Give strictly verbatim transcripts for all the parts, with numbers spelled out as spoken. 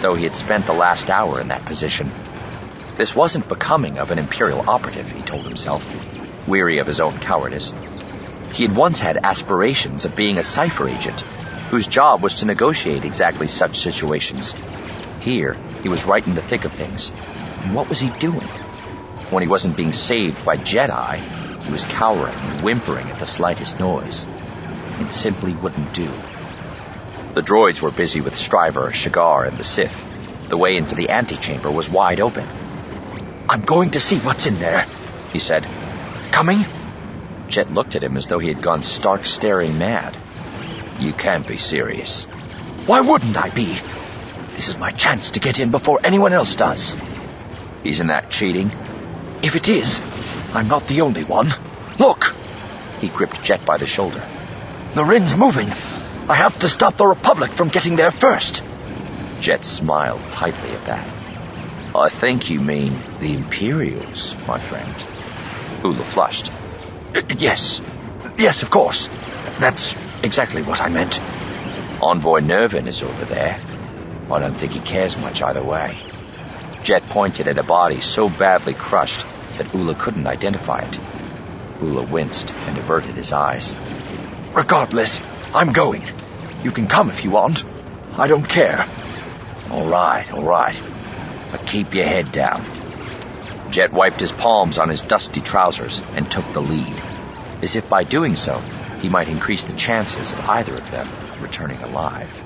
though he had spent the last hour in that position. This wasn't becoming of an Imperial operative, he told himself, weary of his own cowardice. He had once had aspirations of being a cipher agent, whose job was to negotiate exactly such situations. Here, he was right in the thick of things. And what was he doing? When he wasn't being saved by Jedi, he was cowering and whimpering at the slightest noise. It simply wouldn't do. The droids were busy with Stryver, Shigar, and the Sith. The way into the antechamber was wide open. "I'm going to see what's in there," he said. "Coming?" Jet looked at him as though he had gone stark staring mad. "You can't be serious." "Why wouldn't I be? This is my chance to get in before anyone else does." "Isn't that cheating?" "If it is, I'm not the only one. Look!" He gripped Jet by the shoulder. "The Rin's moving. I have to stop the Republic from getting there first." Jet smiled tightly at that. "I think you mean the Imperials, my friend." Oola flushed. Yes. Yes, of course. That's exactly what I meant." "Envoy Nervin is over there. I don't think he cares much either way." Jet pointed at a body so badly crushed that Oola couldn't identify it. Oola winced and averted his eyes. "Regardless, I'm going. You can come if you want. I don't care." All right, all right. But keep your head down." Jet wiped his palms on his dusty trousers and took the lead, as if by doing so, he might increase the chances of either of them returning alive.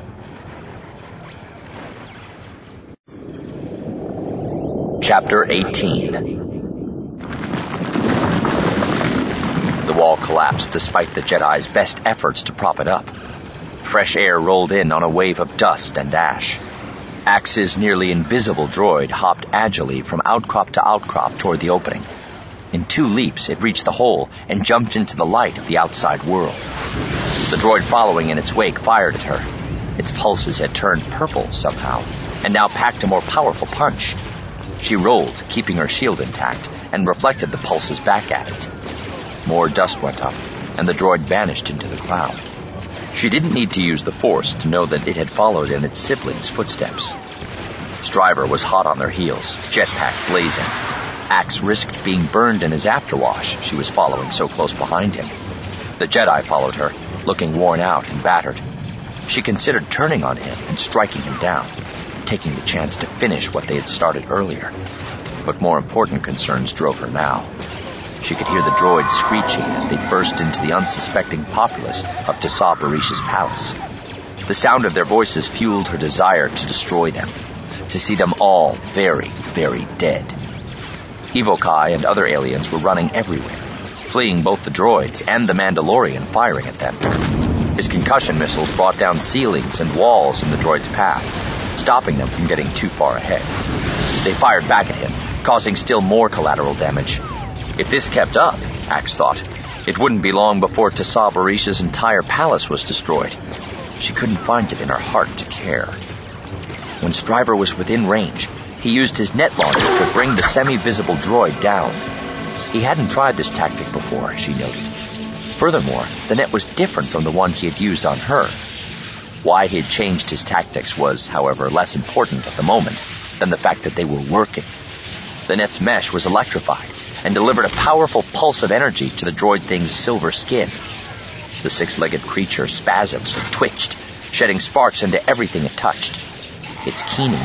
Chapter eighteen. The wall collapsed despite the Jedi's best efforts to prop it up. Fresh air rolled in on a wave of dust and ash. Axe's nearly invisible droid hopped agilely from outcrop to outcrop toward the opening. In two leaps, it reached the hole and jumped into the light of the outside world. The droid following in its wake fired at her. Its pulses had turned purple somehow, and now packed a more powerful punch. She rolled, keeping her shield intact, and reflected the pulses back at it. More dust went up, and the droid vanished into the cloud. She didn't need to use the Force to know that it had followed in its siblings' footsteps. Stryver was hot on their heels, jetpack blazing. Axe risked being burned in his afterwash, she was following so close behind him. The Jedi followed her, looking worn out and battered. She considered turning on him and striking him down, taking the chance to finish what they had started earlier. But more important concerns drove her now. She could hear the droids screeching as they burst into the unsuspecting populace of Tassa Barish's palace. The sound of their voices fueled her desire to destroy them, to see them all very, very dead. Evokai and other aliens were running everywhere, fleeing both the droids and the Mandalorian firing at them. His concussion missiles brought down ceilings and walls in the droid's path, stopping them from getting too far ahead. They fired back at him, causing still more collateral damage. If this kept up, Axe thought, it wouldn't be long before Tassa Barish's entire palace was destroyed. She couldn't find it in her heart to care. When Stryver was within range, he used his net launcher to bring the semi-visible droid down. He hadn't tried this tactic before, she noted. Furthermore, the net was different from the one he had used on her. Why he had changed his tactics was, however, less important at the moment than the fact that they were working. The net's mesh was electrified and delivered a powerful pulse of energy to the droid thing's silver skin. The six-legged creature spasmed and twitched, shedding sparks into everything it touched. Its keening